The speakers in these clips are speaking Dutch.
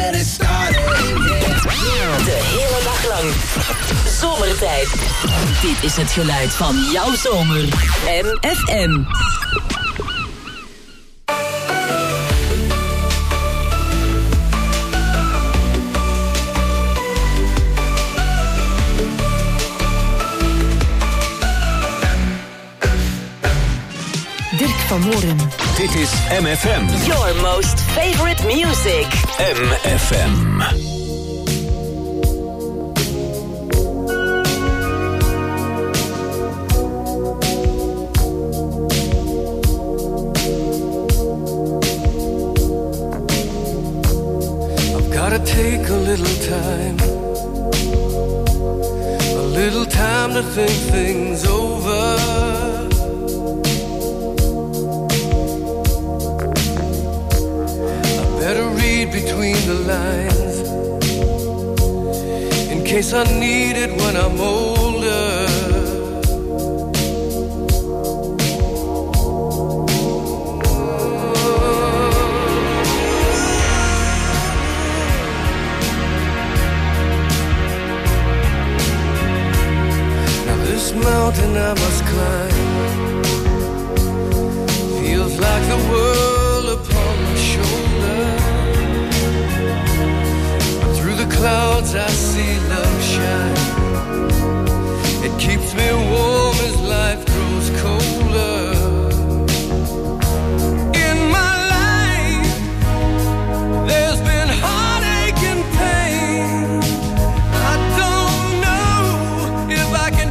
get it started. De hele dag lang. Zomertijd. Dit is het geluid van jouw zomer. MFM. Dirk van Moren. Dit is MFM. Your most favorite music. MFM. Gotta take a little time to think things over. I better read between the lines in case I need it when I'm older. Mountain I must climb feels like the world upon my shoulder. But through the clouds I see love shine. It keeps me warm as life grows colder. In my life there's been heartache and pain. I don't know if I can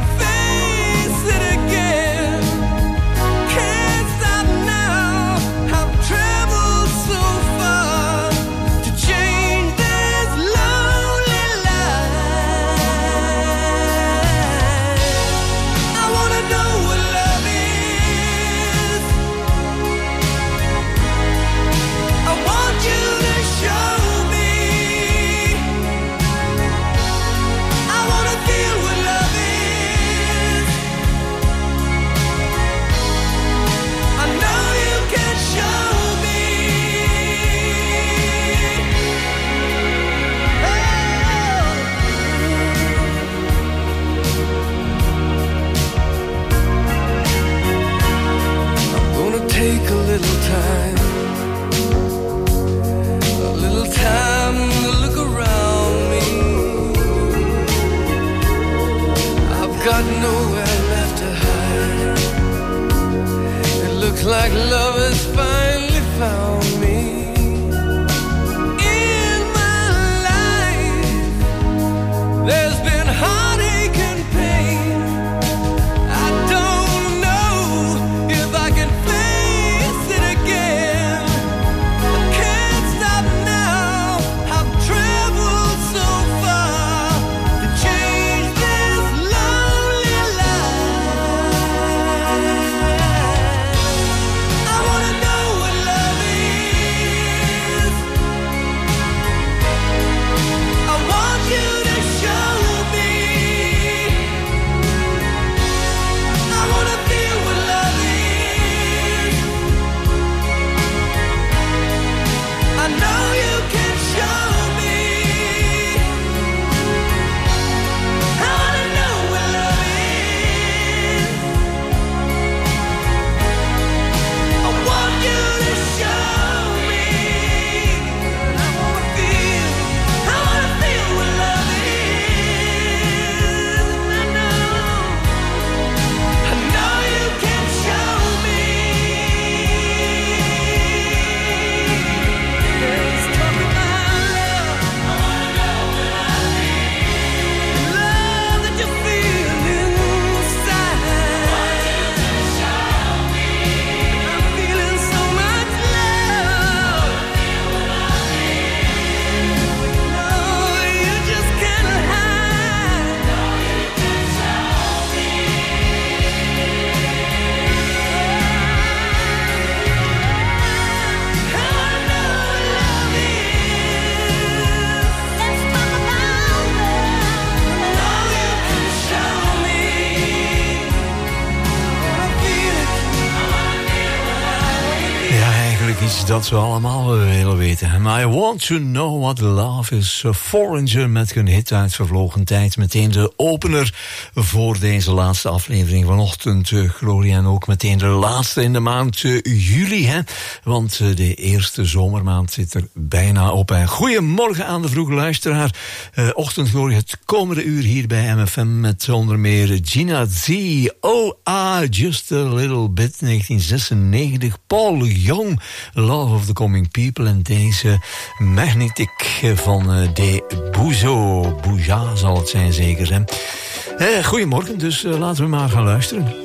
is dat we allemaal willen weten. I want to know what love is. Foreigner met hun hit uit vervlogen tijd. Meteen de opener voor deze laatste aflevering vanochtend, Gloria. En ook meteen de laatste in de maand juli. Hè? Want de eerste zomermaand zit er bijna op. En goedemorgen aan de vroege luisteraar. Ochtendgloria, het komende uur hier bij MFM. Met onder meer Gina Z. Oh, just a little bit. 1996. Paul Young, Love of the Coming People. En deze Magnetic van De Bouja zal het zijn, zeker. Hè? Goedemorgen, dus laten we maar gaan luisteren.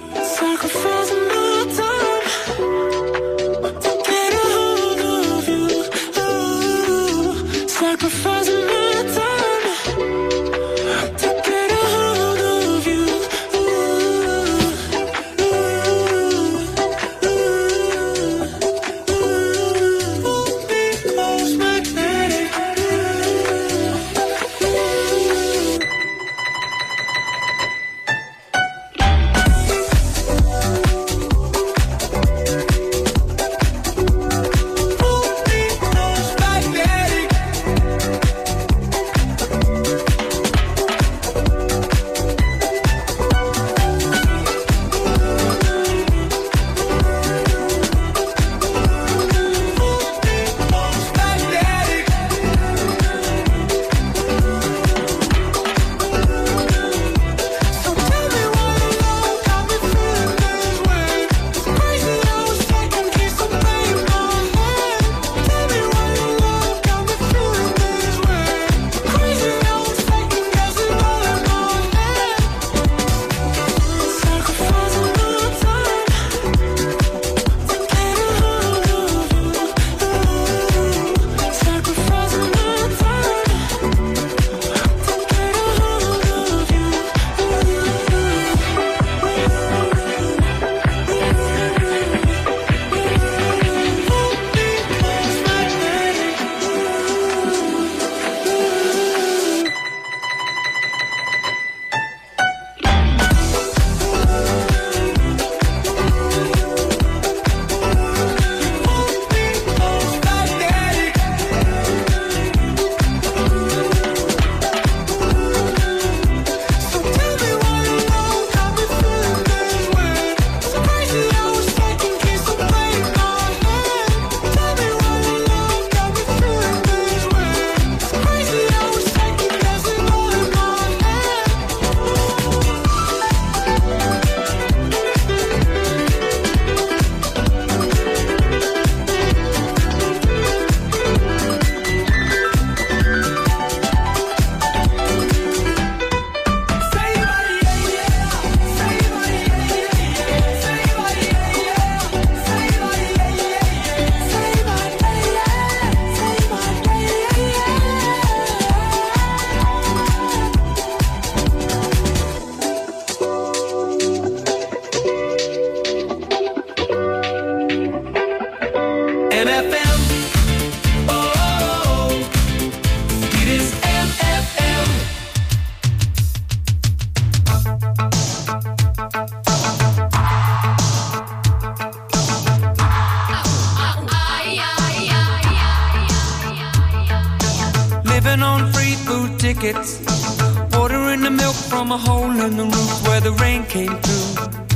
Watering the milk from a hole in the roof where the rain came through.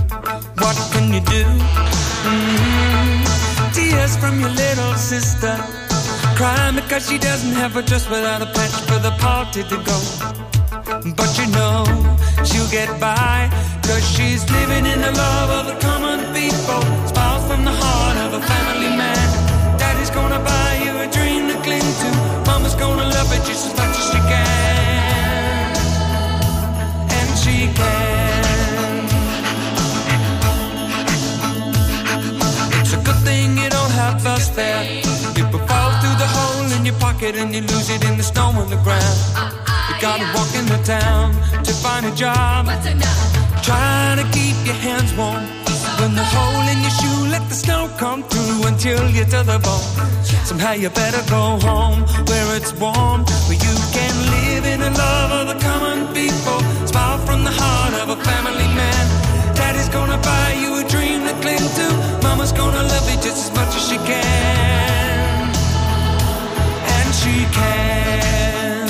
What can you do? Tears from your little sister, crying because she doesn't have a dress without a patch for the party to go. But you know she'll get by, cause she's living in the love of the common people. Smiles from the heart of a family man. Daddy's gonna buy you a dream to cling to. Mama's gonna love it just as much as she can. And she can. It's a good thing you don't have the spare. People fall through the hole in your pocket and you lose it in the snow on the ground. You gotta walk in the town to find a job. Trying to keep your hands warm. When the hole in your shoe, let the snow come through until you're to the bone. Somehow you better go home where it's warm, where you can live in the love of the common people. Smile from the heart of a family man. Daddy's gonna buy you a dream to cling to. Mama's gonna love you just as much as she can. she can.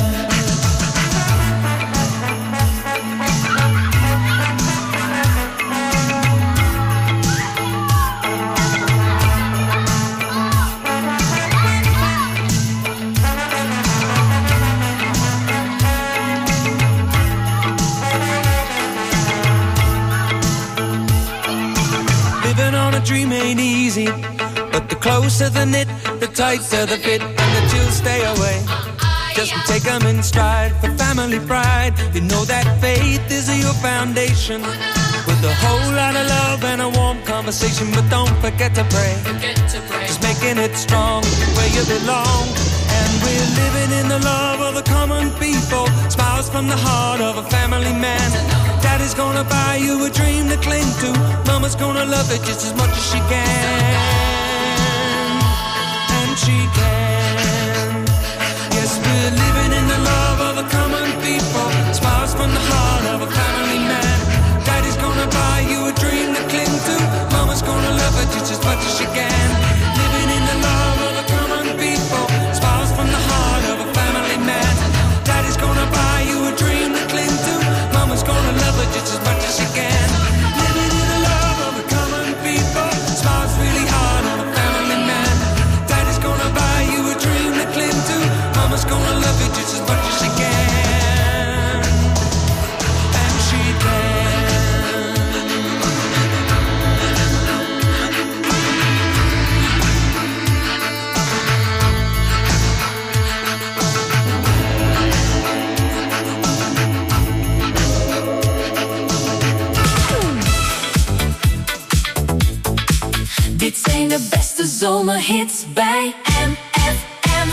Living on a dream ain't easy, but the closer the knit, the tighter the fit, and the chills stay away. Just take them in stride for family pride. You know that faith is your foundation, with a whole lot of love and a warm conversation. But don't forget to pray, just making it strong where you belong. And we're living in the love of the common people, smiles from the heart of a family man. Daddy's gonna buy you a dream to cling to, Mama's gonna love it just as much as she can. And she can. Yes, we're living in the love of the common people, smiles from the heart of a family man. Daddy's gonna buy you a dream to cling to, Mama's gonna love it just as much as she can. Living in the love of the common people, smiles from the heart of a family man. Daddy's gonna buy you a dream to cling to, Mama's gonna love it just as much as she can. Living in the love of the common people, smiles really hard on a family man. Daddy's gonna buy you a dream to cling to, Mama's gonna love it just as much as she can. And she can. Dit zijn de beste zomerhits bij MFM.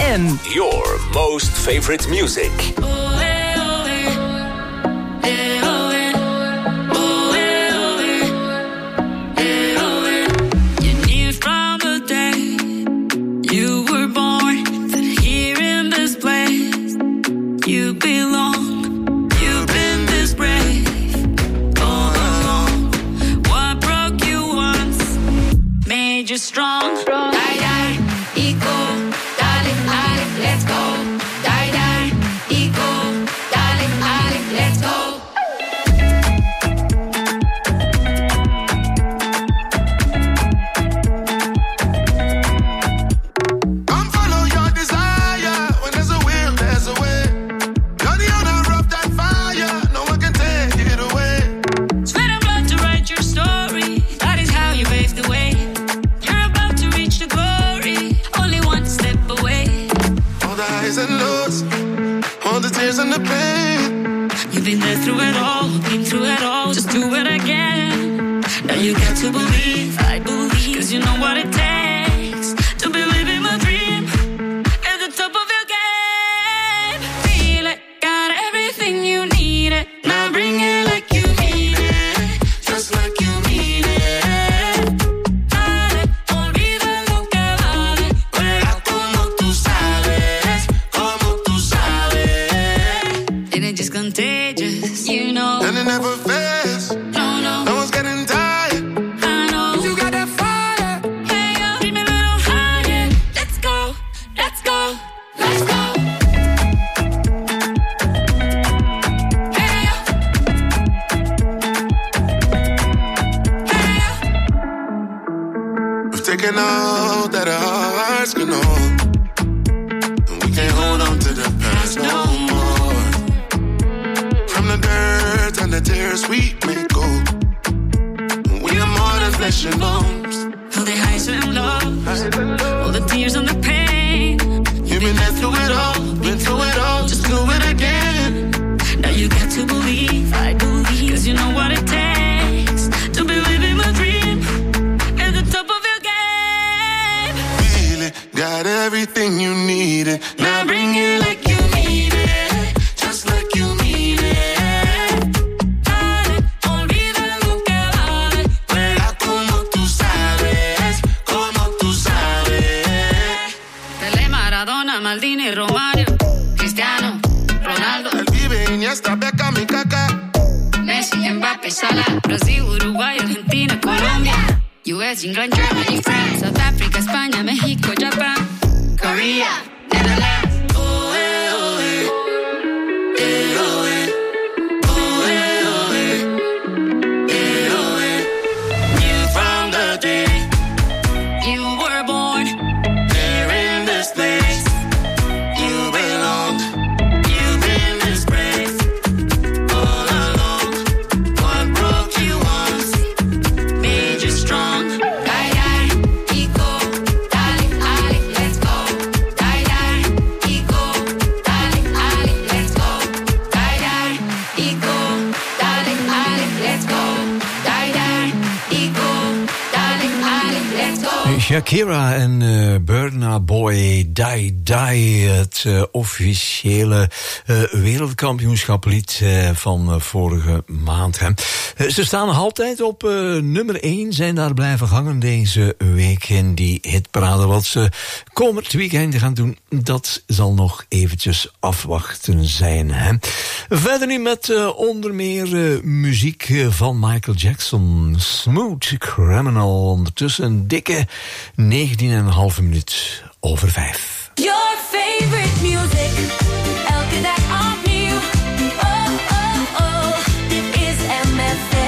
FM. Your most favorite music. Strong, die, die, ego, darling, Ali, let's go. Die, die, ego, darling, Ali, let's go. Come follow your desire. When there's a will, there's a way. You're the owner of that fire. No one can take it away. Sweat and blood to write your story. That is how you pave the way. And lows, all the tears and the pain. You've been there through it all, been through it all. Just do it again. Now you got to believe, I believe, 'cause you know what it takes to believe in my dream. At the top of your game, feel it, got everything you need it. Now bring it like you mean it, just like you mean it. Dale, olvida lo que vale, juega como tú sabes. Just contagious, you know. And it never fails. No, no. No one's getting tired. I know. You got that fire. Hey, yo, dream a little higher. Let's go, let's go, let's go. Hey, yo. Hey, yo. We've taken all that our hearts can hold. And we can't hold on to the past no more. The dirt and the tears we may go. We are more than flesh and bones. All the highs and lows, all the tears and the pain. You've been there through it all, been through it all. Just do it again. Now you got to believe, I believe, 'cause you know what it takes to believe in my dream. At the top of your game, feel it, got everything you needed. Now bring it like you mean it, just like you mean it. Maldini, Romario, Cristiano, Ronaldo, El Pibe, Iniesta, Beckham y Kaká, Messi, Mbappé, Salah, Brasil, Uruguay, Argentina, Colombia, US, England, Germany, France, South Africa, España, México, Japan, Korea, Netherlands. Oh, eh, oh, eh. Eh, oh, eh. Oh, eh, oh, eh. Eh, oh, eh. You from the day you were born, there in this place. Shakira en Burna Boy, Die Die, het officiële wereldkampioenschapslied van vorige maand. Hè. Ze staan nog altijd op nummer 1, zijn daar blijven hangen deze week in die hitparade. Wat ze komend weekend gaan doen, dat zal nog eventjes afwachten zijn. Hè. Verder nu met onder meer muziek van Michael Jackson, Smooth Criminal. Ondertussen een dikke 19,5 minuut over 5. Your favorite music, elke dag opnieuw. Oh, oh, oh, dit is MFM.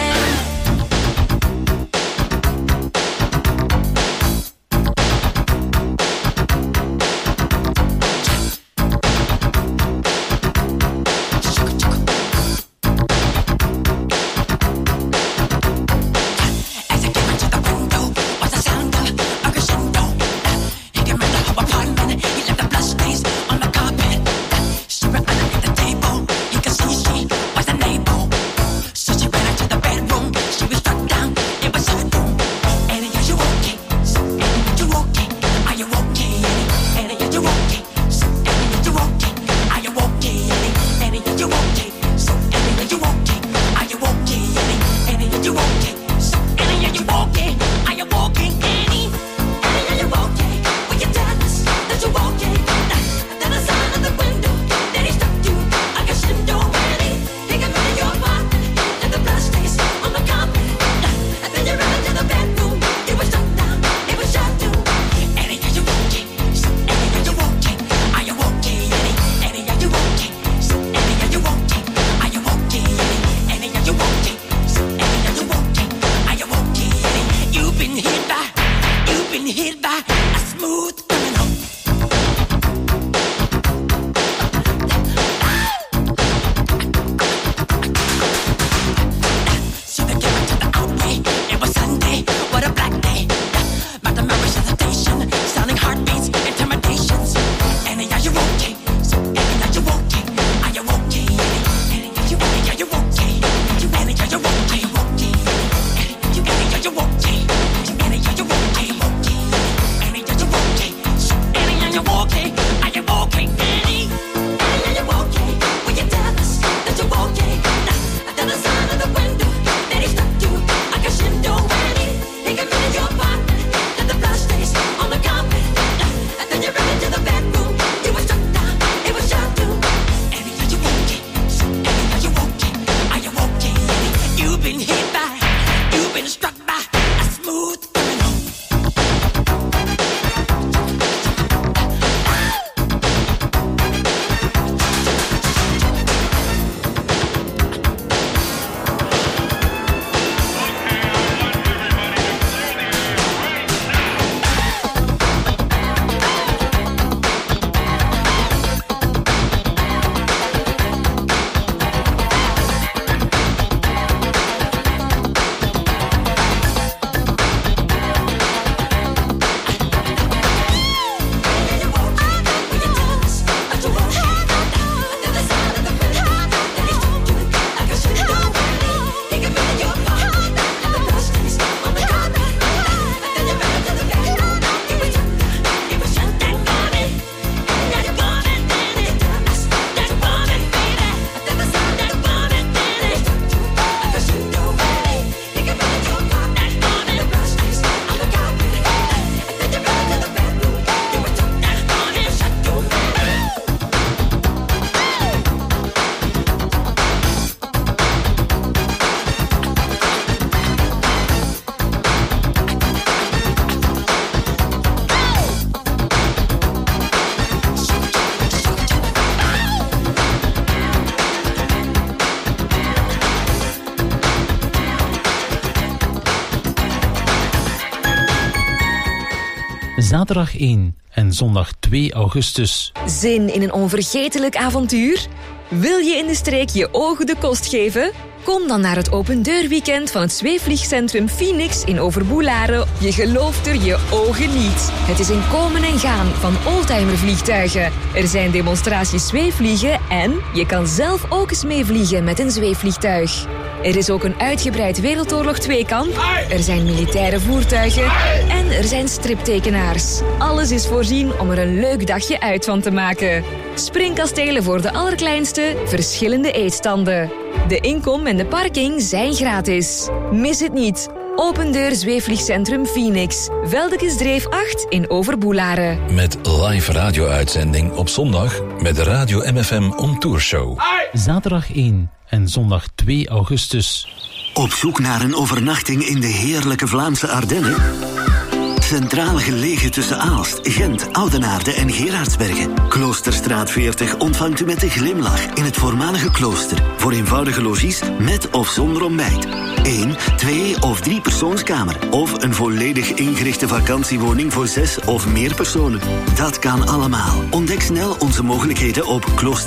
He left the blood stains on the carpet. She ran hit by a smooth criminal. See the camera to the outway. It was Sunday, what a black day. But the memories of the station, sounding heartbeats, intimidations. And are you okay? So, and are you okay? Are you okay? And are you okay? Are you okay? And are you okay? Okay. And are you okay? And are you okay? Zaterdag 1 en zondag 2 augustus. Zin in een onvergetelijk avontuur? Wil je in de streek je ogen de kost geven? Kom dan naar het opendeurweekend van het zweefvliegcentrum Phoenix in Overboelaren. Je gelooft er je ogen niet. Het is een komen en gaan van oldtimervliegtuigen. Er zijn demonstraties zweefvliegen en je kan zelf ook eens meevliegen met een zweefvliegtuig. Er is ook een uitgebreid Wereldoorlog 2-kamp. Er zijn militaire voertuigen. En er zijn striptekenaars. Alles is voorzien om er een leuk dagje uit van te maken. Springkastelen voor de allerkleinste, verschillende eetstanden. De inkom en de parking zijn gratis. Mis het niet. Open deur zweefvliegcentrum Phoenix. Veldekesdreef 8 in Overboelaren. Met live radio-uitzending op zondag met de Radio MFM On Tour Show. Zaterdag 1 en zondag 2 augustus. Op zoek naar een overnachting in de heerlijke Vlaamse Ardennen? Centraal gelegen tussen Aalst, Gent, Oudenaarde en Gerardsbergen. Kloosterstraat 40 ontvangt u met een glimlach in het voormalige klooster. Voor eenvoudige logies met of zonder ontbijt. 1, 2 of 3 persoonskamer. Of een volledig ingerichte vakantiewoning voor 6 of meer personen. Dat kan allemaal. Ontdek snel onze mogelijkheden op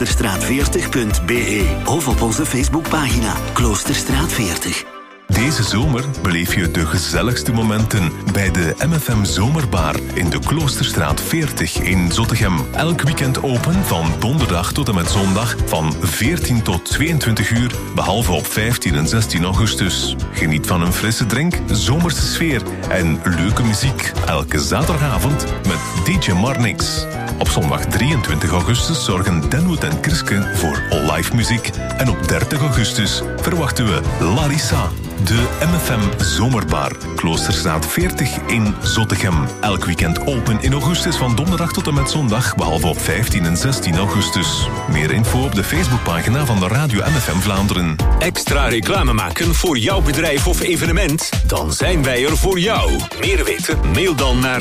kloosterstraat40.be of op onze Facebookpagina Kloosterstraat 40. Deze zomer beleef je de gezelligste momenten bij de MFM Zomerbar in de Kloosterstraat 40 in Zottegem. Elk weekend open van donderdag tot en met zondag van 14 tot 22 uur, behalve op 15 en 16 augustus. Geniet van een frisse drink, zomerse sfeer en leuke muziek. Elke zaterdagavond met DJ Marnix. Op zondag 23 augustus zorgen Denwood en Kriske voor live muziek. En op 30 augustus verwachten we Larissa. De MFM Zomerbar, Kloosterstraat 40 in Zottegem. Elk weekend open in augustus van donderdag tot en met zondag, behalve op 15 en 16 augustus. Meer info op de Facebookpagina van de Radio MFM Vlaanderen. Extra reclame maken voor jouw bedrijf of evenement? Dan zijn wij er voor jou. Meer weten? Mail dan naar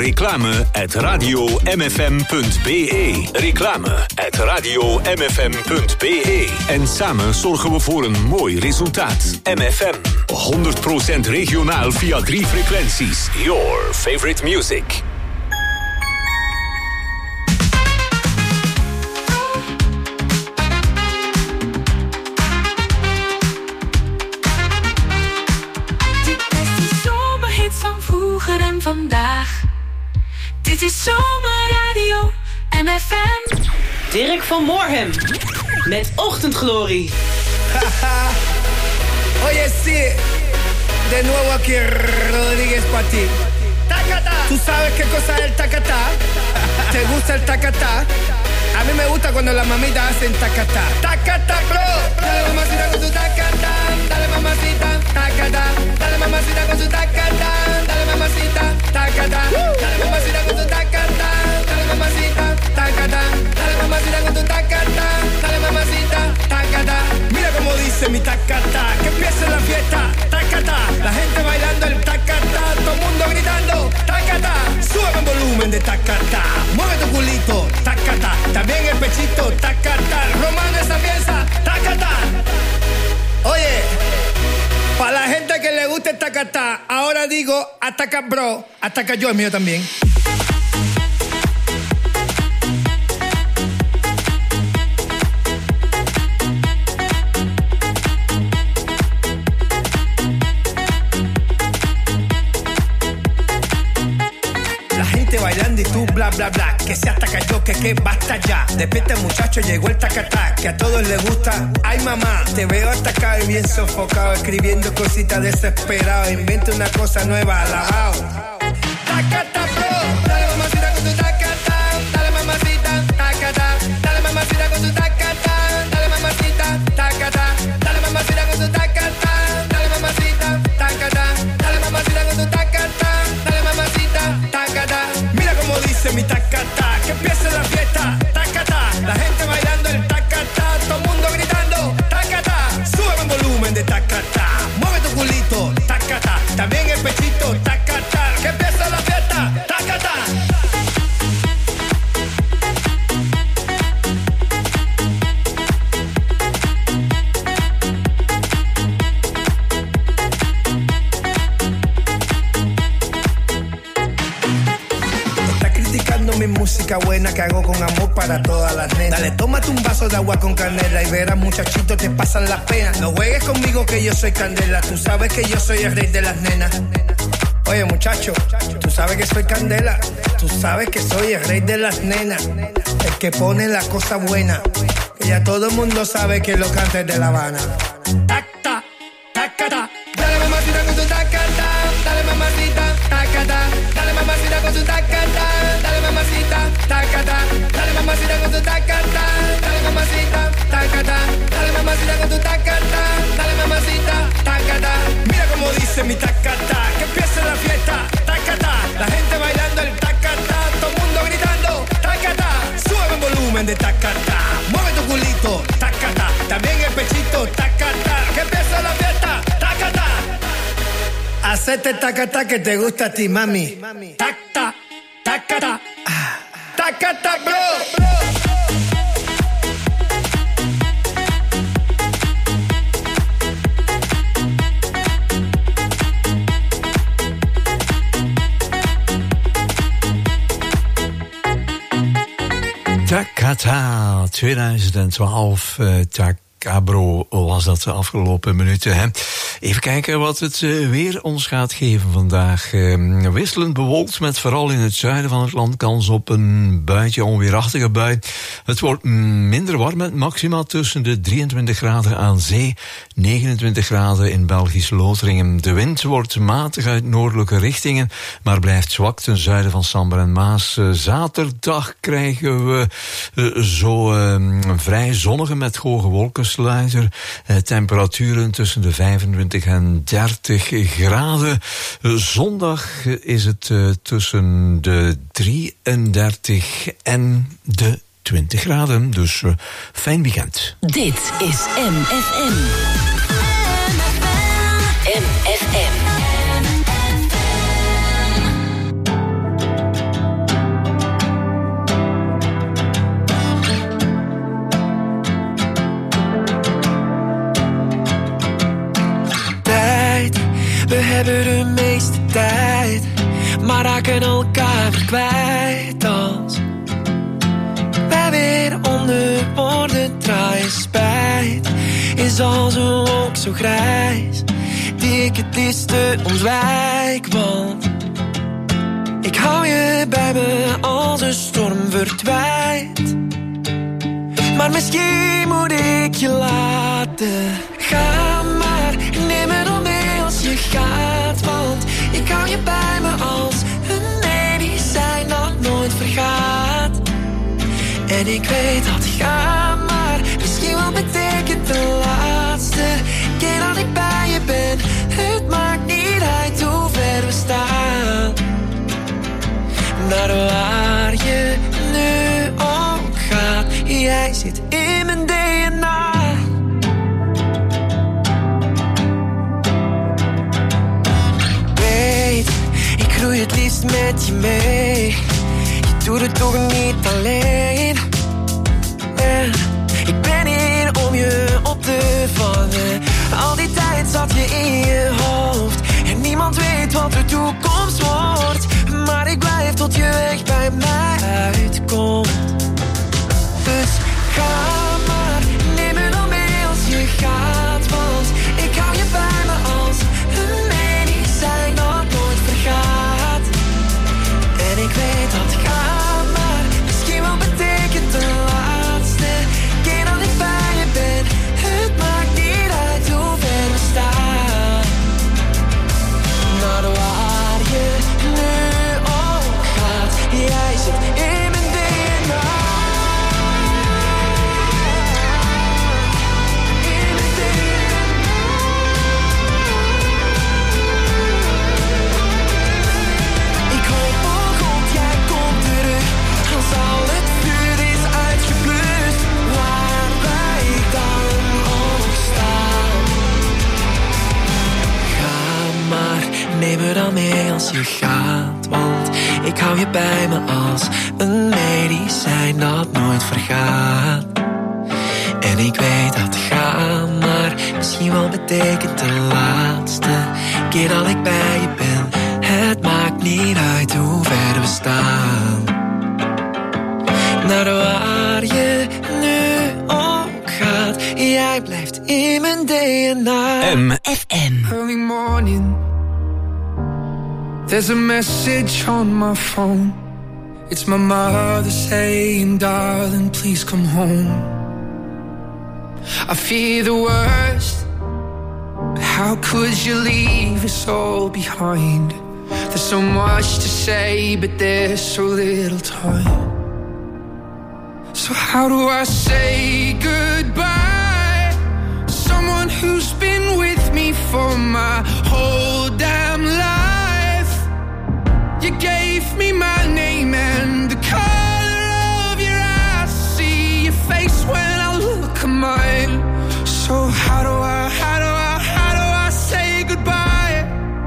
reclame@radiomfm.be. Reclame@radiomfm.be. En samen zorgen we voor een mooi resultaat. MFM. 100% regionaal via 3 frequenties. Your favorite music. vroeger en vandaag. Dit is Zomerradio MFM. Dirk van Moorhem met Ochtendglorie. Oye, sí, de nuevo aquí Rodríguez para ti. ¡Tacata! ¿Tú sabes qué cosa es el tacatá? ¿Te gusta el tacatá? A mí me gusta cuando las mamitas hacen tacatá. ¡Tacata, bro! Dale mamacita con tu tacatá. Dale mamacita, tacatá. Dale mamacita con tu tacatá. Dale mamacita, tacatá. Dale mamacita con tu tacatá. Dale mamacita, tacatá. Dale mamacita con tu tacatá. Dale mamacita, tacatá. Mira cómo dice mi tacatá. Que empiece la fiesta, tacatá. La gente bailando el tacatá. Todo el mundo gritando, tacatá. Sube el volumen de tacatá. Mueve tu culito, tacatá. También el pechito, tacatá. Romano esa pieza, tacatá. Oye, para la gente que le gusta el tacatá, ahora digo, ataca bro, ataca yo, el mío también. Bailando y tú bla bla bla, que se ataca yo, que basta ya. Despierta muchacho, llegó el tacatá, que a todos les gusta. Ay mamá, te veo atacado y bien sofocado, escribiendo cositas desesperado. Inventa una cosa nueva, alabao. Tacatá bro, dale mamacita con tu tacatá. Dale mamacita, tacatá. Dale mamacita con tu tacatá. Dale mamacita, tacatá. Dale mamacita con tu tacatá. Dale mamacita, tacatá. Dale mamacita con tu tacatá. Dale mamacita, tacatá. Mira cómo dice mi tacatá, que empiece la fiesta, tacatá. La gente bailando el tacatá, todo el mundo gritando, tacatá. Sube el volumen de tacatá, mueve tu culito, tacatá. También el pechito, tacatá. Que empiece la fiesta, tacatá. Mi música buena que hago con amor para todas las nenas. Dale, tómate un vaso de agua con canela y verás muchachito te pasan las penas. No juegues conmigo que yo soy candela, tú sabes que yo soy el rey de las nenas. Oye muchacho, tú sabes que soy candela, tú sabes que soy el rey de las nenas. El que pone la cosa buena, que ya todo el mundo sabe que lo canta de La Habana. Tacta, tacata, dale mamacita con tu tacata. Dale mamacita, tacata. Dale mamacita con tu tacata. Dale mamacita, tacata. Dale mamacita con tu tacata. Dale mamacita, tacata. Dale mamacita con tu tacata. Dale mamacita, tacata. Mira cómo dice mi tacata, que empiece la fiesta, tacata. La gente bailando el tacata, todo el mundo gritando, tacata. Sube el volumen de tacata, mueve tu culito, tacata. También el pechito, tacata. Que empiece la fiesta, tacata. Hacete tacata que te gusta a ti, mami. Tacta, tacata. Tacata, bro. Tacata 2012, Cabro was dat de afgelopen minuten. Hè? Even kijken wat het weer ons gaat geven vandaag. Wisselend bewolkt met vooral in het zuiden van het land kans op een buitje, onweerachtige bui. Het wordt minder warm met maxima tussen de 23 graden aan zee, 29 graden in Belgisch Loteringen. De wind wordt matig uit noordelijke richtingen, maar blijft zwak ten zuiden van Sambre en Maas. Zaterdag krijgen we zo vrij zonnige met hoge wolkensluiter. Temperaturen tussen de 25 en 30 graden. Zondag is het tussen de 33 en de 20 graden. Dus fijn weekend. Dit is MFM. MFM. We hebben de meeste tijd, maar raken elkaar kwijt als wij weer onder woorden draaien. Spijt is als een wolk zo grijs, die ik het liefste ontwijk, want Ik hou je bij me als de storm verdwijnt. Maar misschien moet ik je laten. Ga maar, neem me dan mee als je gaat. Want ik hou je bij me als een medicijn dat nooit vergaat. En ik weet dat ga maar misschien wel betekent de laatste keer dat ik bij je ben. Het maakt niet uit hoe ver we staan. Naar waar je nu ook gaat. Jij zit in mijn DNA. Weet, ik groei het liefst met je mee. Je doet het toch niet alleen. Ik ben hier om je op te vangen. Al die tijd zat je in je hoofd. En niemand weet wat de toekomst wordt. Maar ik blijf tot je weg bij mij uitkomt. Dus ga maar, neem me dan mee als je gaat. Want ik hou je bij me als een medicijn dat nooit vergaat. En ik weet dat ga maar misschien wel betekent de laatste keer dat ik bij je ben. Het maakt niet uit hoe ver we staan. Naar waar je nu ook gaat. Jij zit in mijn DNA. In mijn DNA. Ik hoop oh God, jij komt terug. Als al het vuur is uitgeblust. Waar wij dan ook staan. Ga maar, neem me dan mee als je gaat. Want ik hou je bij me als een medicijn dat nooit vergaat. En ik weet dat ga maar misschien wel betekent de laatste keer dat ik bij je ben. Het maakt niet uit hoe ver we staan. Naar waar je nu ook gaat. Jij blijft in mijn DNA. MFM. Early morning. There's a message on my phone. It's my mother saying, darling, please come home. I fear the worst, but how could you leave us all behind? There's so much to say, but there's so little time. So how do I say goodbye to someone who's been with me for my whole damn life? You gave me my name and the color of your eyes. See your face when I look at mine. So how do I say goodbye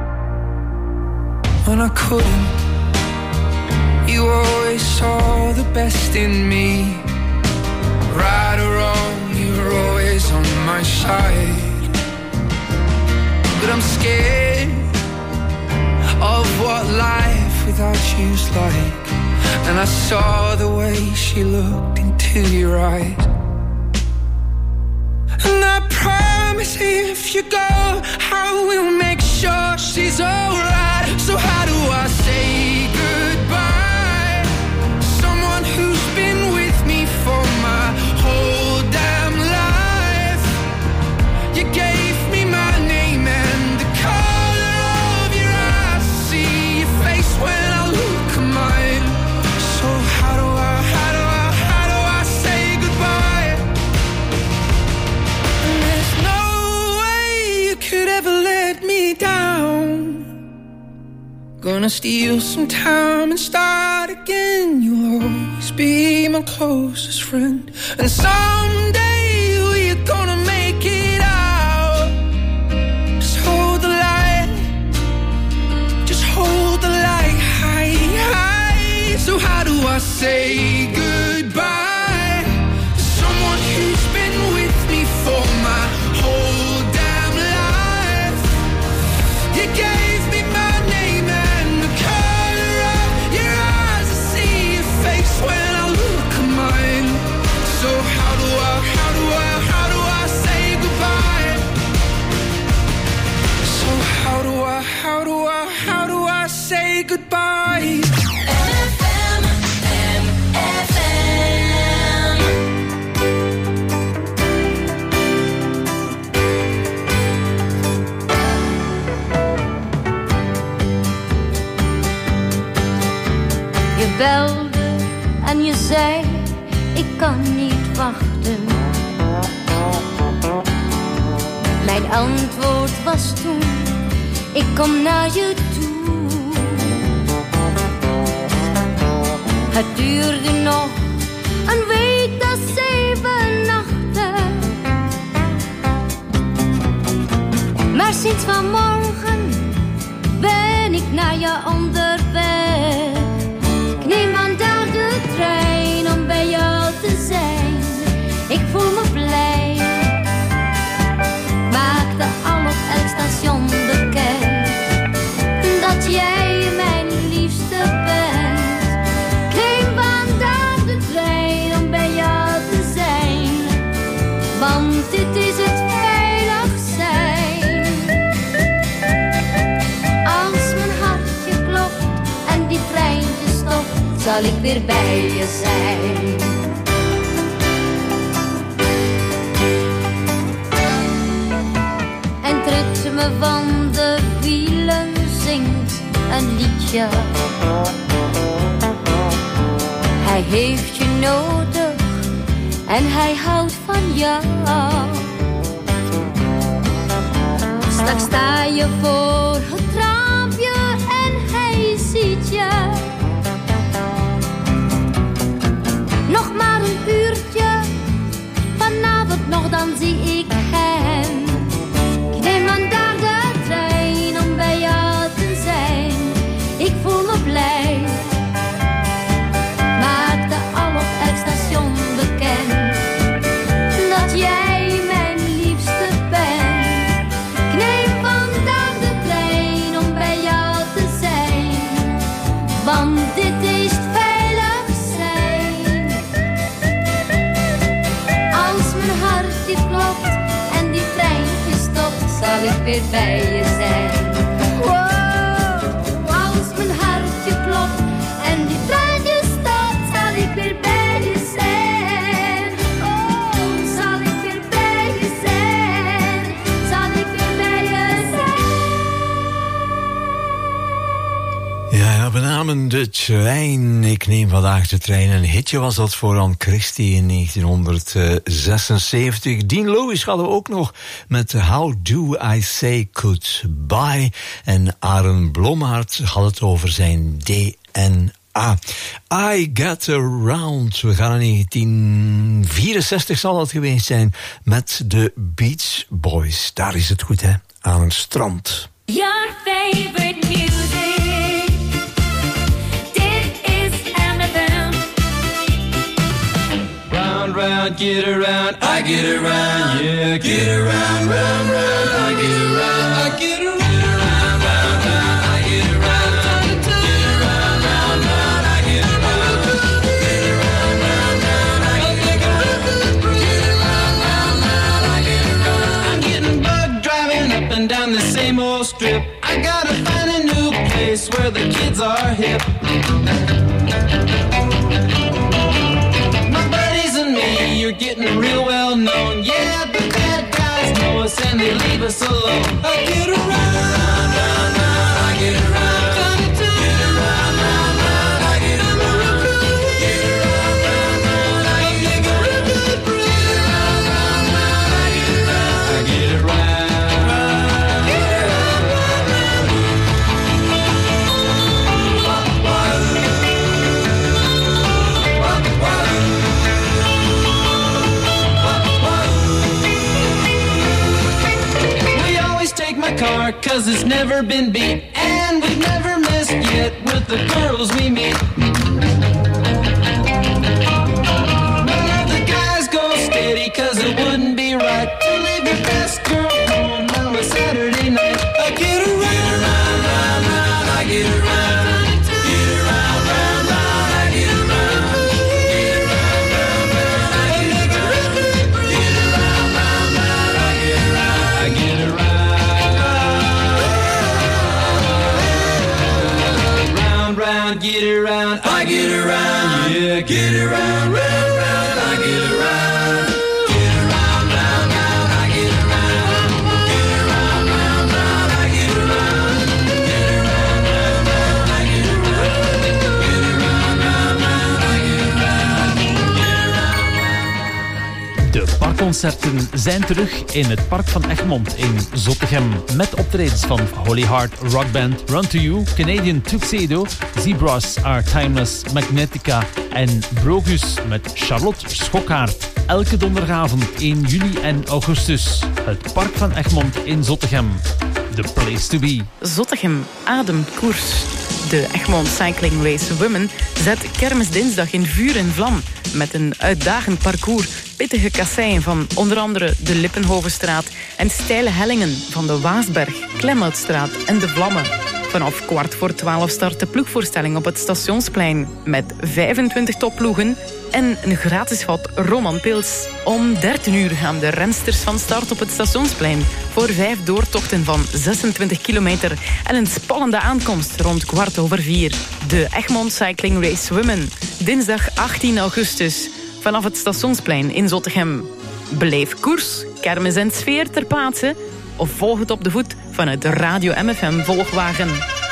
when I couldn't? You always saw the best in me. Right or wrong, you were always on my side. But I'm scared of what life without you's like. And I saw the way she looked into your eyes. And I promise if you go, I will make sure she's alright. So how do I say goodbye to someone who's been with me for my whole damn life? You gave me my name and the color of your eyes. See your face when I look at mine. So how do I say goodbye? And there's no way you could ever let me down. Gonna steal some time and start again. You'll always be my closest friend. And someday we're gonna make it out. Just hold the light. Just hold the light high, high. So how do I say goodbye to someone who's been with me for my whole damn life? You gave me my name and the color of your eyes. I see your face when I look at mine. So how do I say goodbye? So how do I say goodbye? goodbye. Je belde en je zei, ik kan niet wachten. Mijn antwoord was toen, ik kom naar je toe. Het duurde nog een week, dat 7 nachten. Maar sinds vanmorgen ben ik naar je onderweg. Ik neem vandaag de trein om bij jou te zijn. Ik voel me blij. Maakte al op elk station bekend dat jij mijn liefste bent. Ik neem vandaag de trein om bij jou te zijn, want dit is het veilig zijn. Als mijn hartje klopt en die treintje stopt, zal ik weer bij je zijn. En het ritme van de wielen zingt een liedje. Hij heeft je nodig en hij houdt van jou. Straks sta je voor het raampje en hij ziet je. Nog maar een uurtje, vanavond nog, dan zie ik hem. Ik neem vandaag de trein om bij jou te zijn. Ik voel me blij. Maakte al op elk station bekend dat jij mijn liefste bent. Ik neem vandaag de trein om bij jou te zijn, want dit is het veilig zijn. Als mijn hartje klopt en die treintje stopt, zal ik weer bij je zijn. Wow, als mijn hartje klopt en die treintje stopt, zal ik weer bij je zijn. Oh, zal ik weer bij je zijn. Zal ik weer bij je zijn. Ja, we namen de trein. Ik neem vandaag de trein. Een hitje was dat voor Ann Christie in 1976. Dean Lewis hadden we ook nog met How Do I Say Goodbye. En Aaron Blommaert had het over zijn DNA. I Get Around. We gaan in 1964 zal dat geweest zijn met de Beach Boys. Daar is het goed, hè? Aan een strand. Your favorite music. Dit is MFM. Round, round, get around, I get around, yeah, get around, round, round, I get around, I get around. Down the same old strip, I gotta find a new place where the kids are hip. My buddies and me, you're getting real well known. Yeah, the bad guys know us and they leave us alone. I get around, round, round, I get around. Car, 'cause it's never been beat, and we've never missed yet with the girls we meet. None of the guys go steady, 'cause it wouldn't be right to leave your best girl home on a Saturday night. I get around, round, round, round, I get around. Get around, round, round, I get around. Get around, round, round, I get around. Get around, round, round, I get around. I get around. round, round, get around, I get around, yeah, get around, round, round, I get around, get around, round, round, I get around, get around, round, round, I get around, get around, round, round, I get around, get around, round, round, I get around. De parkconcerten zijn terug in het Park van Egmond in Zottegem. Met optredens van Holy Heart Rock Band, Run To You, Canadian Tuxedo, Zebras Are Timeless, Magnetica en Brogus met Charlotte Schokkaert. Elke donderdagavond 1 juli en augustus. Het Park van Egmond in Zottegem. The place to be. Zottegem ademt koers. De Egmond Cycling Race Women zet kermisdinsdag in vuur en vlam. Met een uitdagend parcours, pittige kasseien van onder andere de Lippenhovenstraat en steile hellingen van de Waasberg, Klemhoutstraat en de Vlammen. Vanaf 11:15 start de ploegvoorstelling op het Stationsplein met 25 topploegen en een gratis vat Roman Pils. Om 13 uur gaan de rensters van start op het Stationsplein voor 5 doortochten van 26 kilometer en een spannende aankomst rond 4:15. De Egmond Cycling Race Women, dinsdag 18 augustus, vanaf het Stationsplein in Zottegem. Beleef koers, kermis en sfeer ter plaatse of volg het op de voet vanuit de Radio MFM Volgwagen.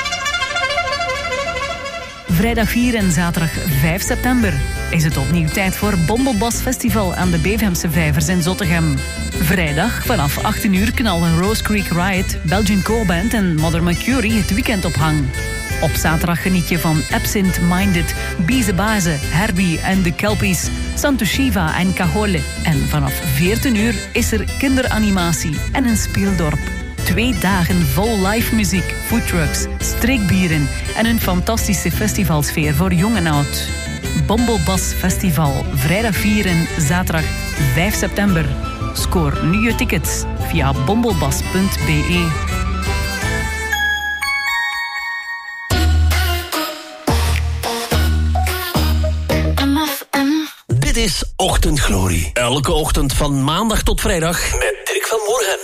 Vrijdag 4 en zaterdag 5 september is het opnieuw tijd voor Bombelbas Festival aan de Beverhemse Vijvers in Zottegem. Vrijdag vanaf 18 uur knallen Rose Creek Riot, Belgian Co-Band en Mother Mercury het weekend op hang. Op zaterdag geniet je van Absent Minded, Bize Baze, Herbie en de Kelpies, Santo Shiva en Cajole. En vanaf 14 uur is er kinderanimatie en een speeldorp. 2 dagen vol live muziek, foodtrucks, streekbieren en een fantastische festivalsfeer voor jong en oud. Bombelbas Festival, vrijdag 4 en zaterdag 5 september. Scoor nu je tickets via bombelbas.be. Dit is Ochtendglorie. Elke ochtend van maandag tot vrijdag met Dirk van Moorhem.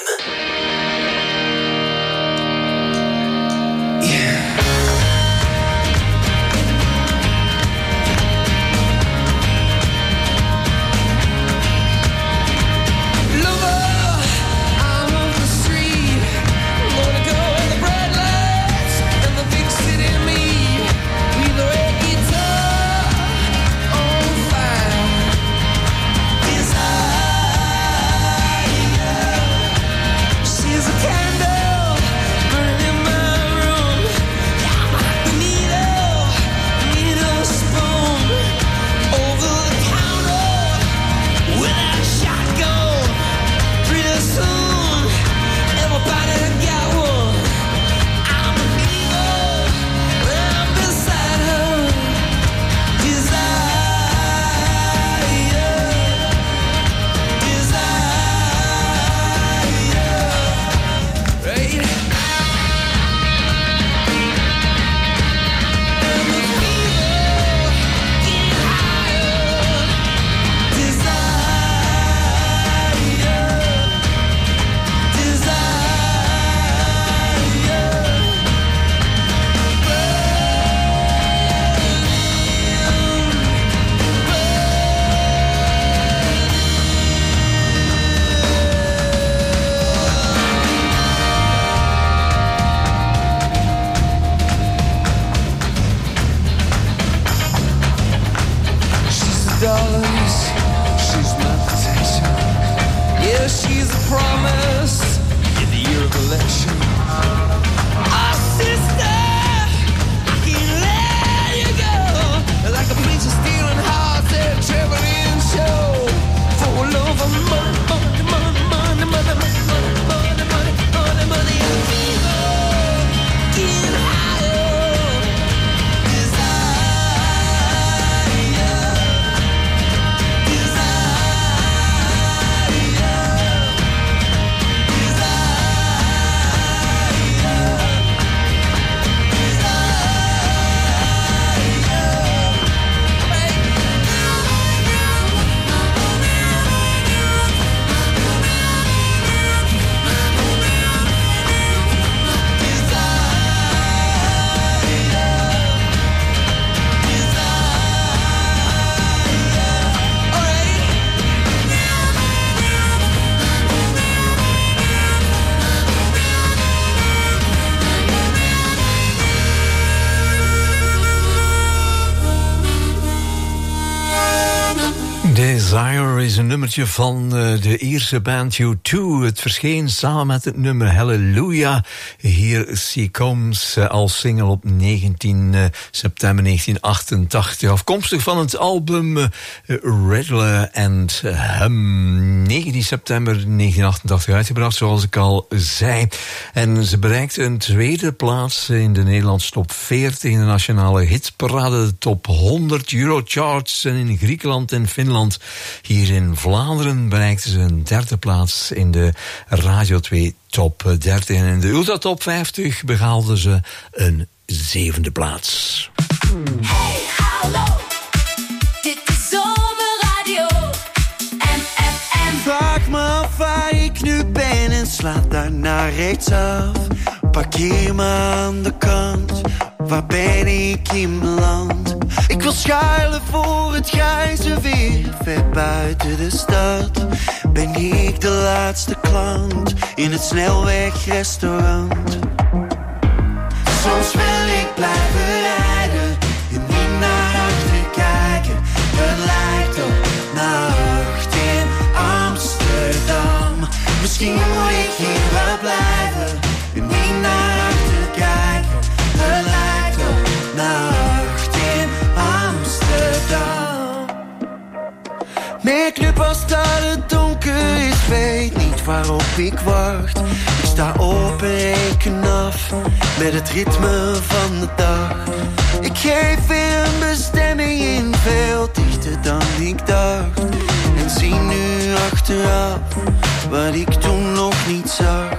Desire is een nummertje van de Ierse band U2. Het verscheen samen met het nummer Hallelujah. Here She Comes als single op 19 september 1988. Afkomstig van het album Riddler and Hum. 19 september 1988 uitgebracht, zoals ik al zei. En ze bereikte een tweede plaats in de Nederlandse top 40... in de nationale hitparade, de top 100 Eurocharts... en in Griekenland en Finland. Hier in Vlaanderen bereikten ze een derde plaats in de Radio 2 top 30. En in de Ultra top 50 behaalden ze een zevende plaats. Hey, hallo, dit is Zomerradio MFM. Vraag me af waar ik nu ben en sla daarna rechtsaf. Parkeer me aan de kant, waar ben ik in beland? Ik wil schuilen voor het grijze weer, ver buiten de stad. Ben ik de laatste klant in het snelwegrestaurant? Soms wil ik blijven rijden en niet naar achter kijken. Het lijkt op nacht in Amsterdam. Misschien moet ik hier wel blijven en niet naar achter kijken. Het lijkt op nacht in Amsterdam. Meer club als dat het donker is, weet niet waarop ik wacht. Ik sta op en reken af met het ritme van de dag. Ik geef weer een bestemming in, veel dichter dan ik dacht. En zie nu achteraf wat ik toen nog niet zag.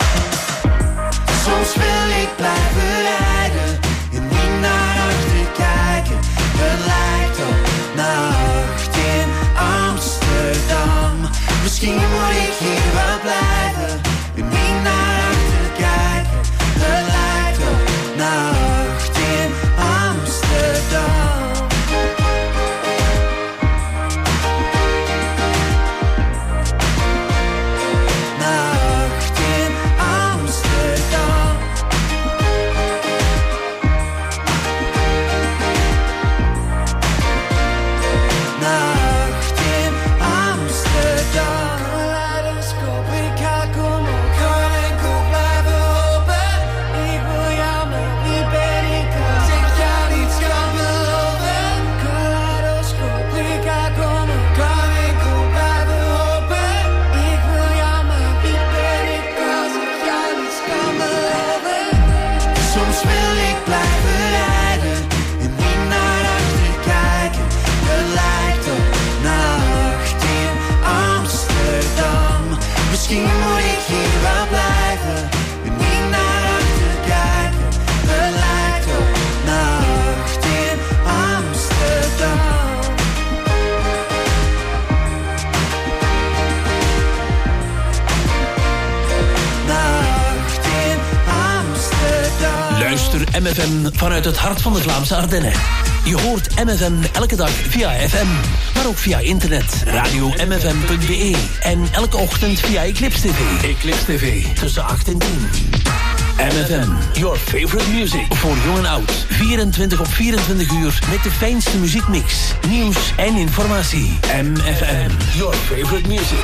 Soms wil ik blijven rijden en niet naar achter kijken. Het lijkt op nacht in Amsterdam. Misschien moet ik hier wel blijven en niet naar achter kijken. Het lijkt op nacht in Amsterdam. Nacht in Amsterdam. Nacht in Amsterdam. Kaleidoscoop, ik ga komen. Kan enkel blijven hopen. Ik wil jou, maar wie ben ik als ik jou niets kan beloven? Kaleidoscoop, ik ga komen. Kan enkel blijven hopen. Ik wil jou, maar wie ben ik als ik jou niets kan beloven? Soms wil ik blijven rijden en niet naar achter kijken. Het lijkt op nacht in Amsterdam. Misschien moet ik hier wel blijven en niet naar achter kijken. Het lijkt op nacht in Amsterdam. Nacht in Amsterdam. Luister MFM vanuit het hart van de Vlaamse Ardennen. Je hoort MFM elke dag via FM, maar ook via internet. Radio-mfm.be en elke ochtend via Eclipse TV. Eclipse TV, tussen 8 en 10. MFM, your favorite music. Voor jong en oud. 24 op 24 uur met de fijnste muziekmix, nieuws en informatie. MFM, your favorite music.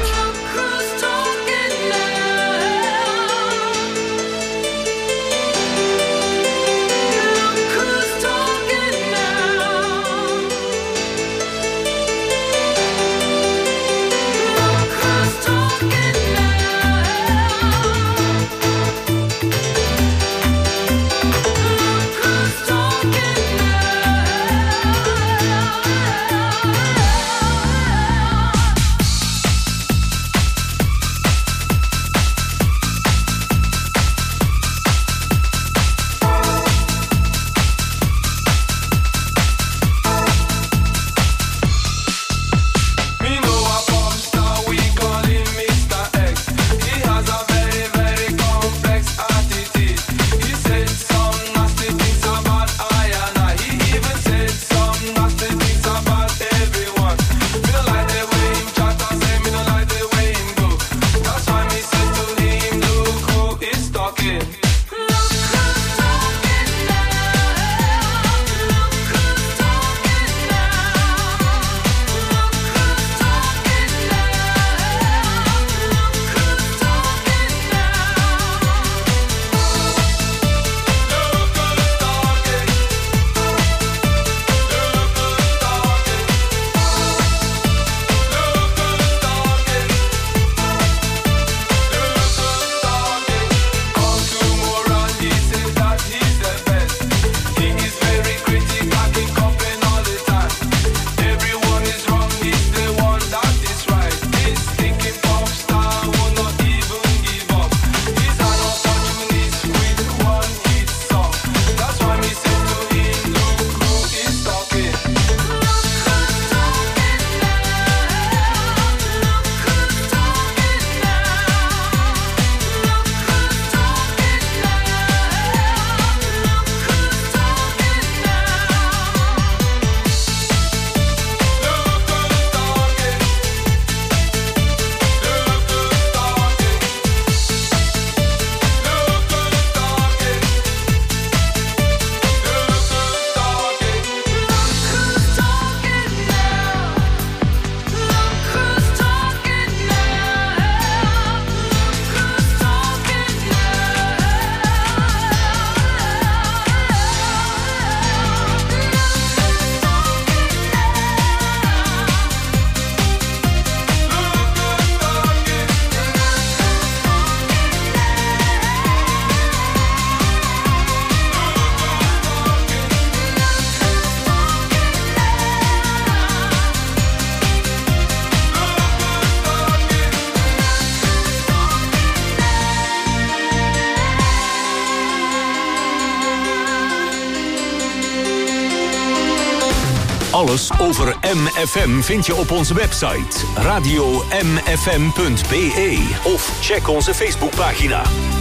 Alles over MFM vind je op onze website radiomfm.be of check onze Facebookpagina.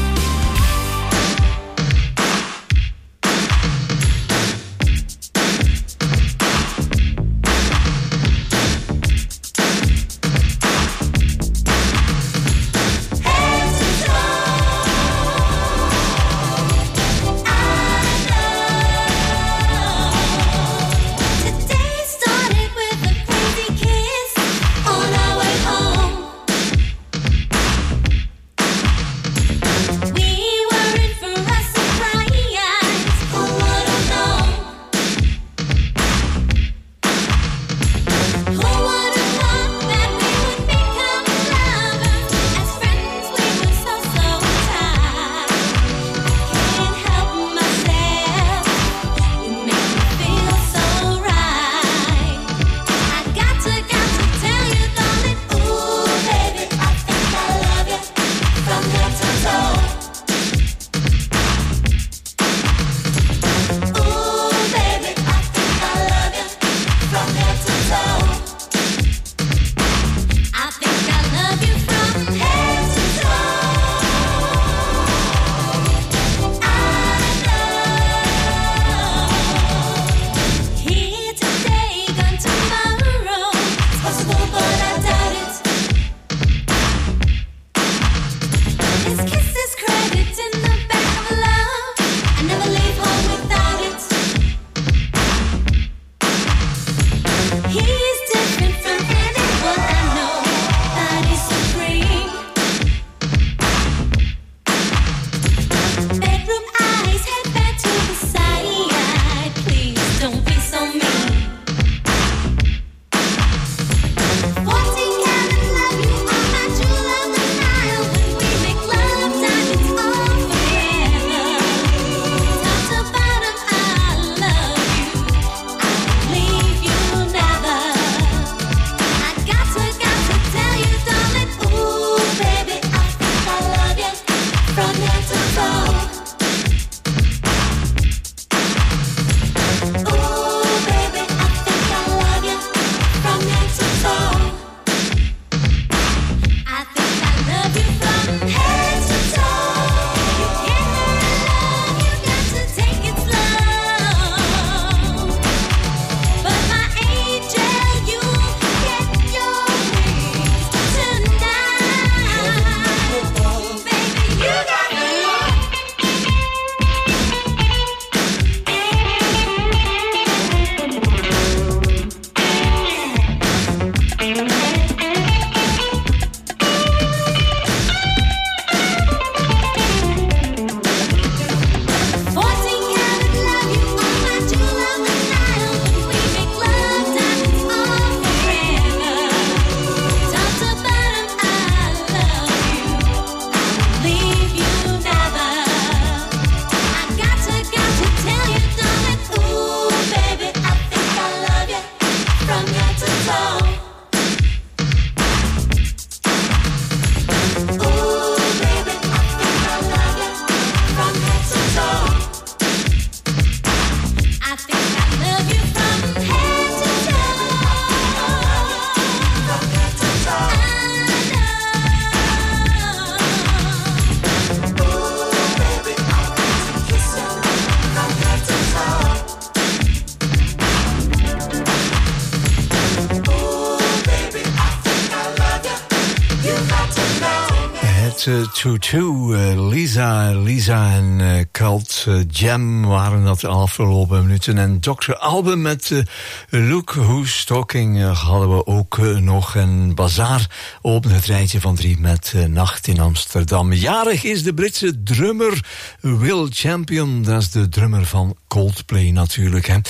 Lisa en Cult Jam waren dat de afgelopen minuten. En Dr. Alban met Look Who's Talking hadden we ook nog. En Bazaar opent het rijtje van 3 met Nacht in Amsterdam. Jarig is de Britse drummer Will Champion. Dat is de drummer van Coldplay natuurlijk. Hè.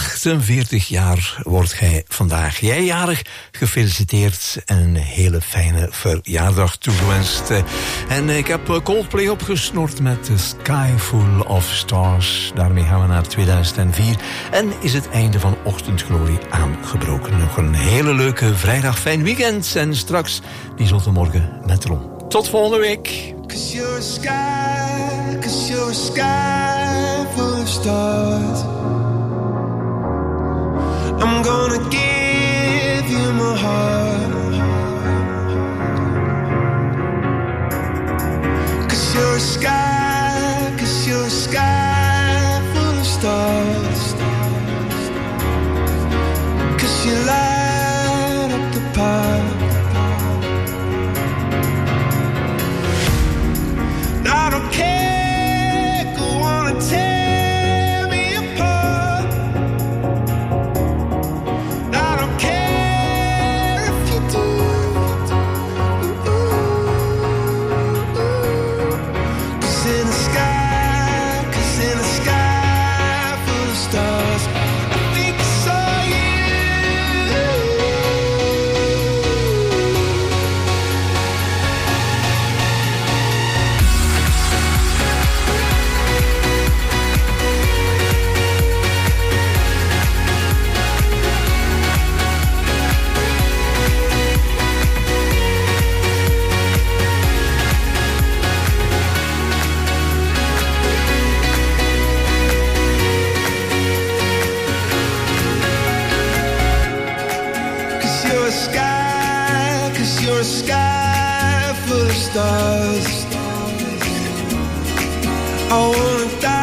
48 jaar wordt hij vandaag. Jij jarig, gefeliciteerd en een hele fijne verjaardag toegewenst. En ik heb Coldplay opgesnord met The Sky Full of Stars. Daarmee gaan we naar 2004 en is het einde van Ochtendglorie aangebroken. Nog een hele leuke vrijdag, fijn weekend en straks die zondagmorgen met Ron. Tot volgende week. 'Cause you're a sky full of stars. I'm gonna give you my heart. 'Cause you're a sky, 'cause you're a sky full of stars. 'Cause you light up the park. I don't care, go on and tear me apart. I don't care if you do. Cause in the sky full of stars, I think I saw you. Cause you're a sky full of stars. I wanna die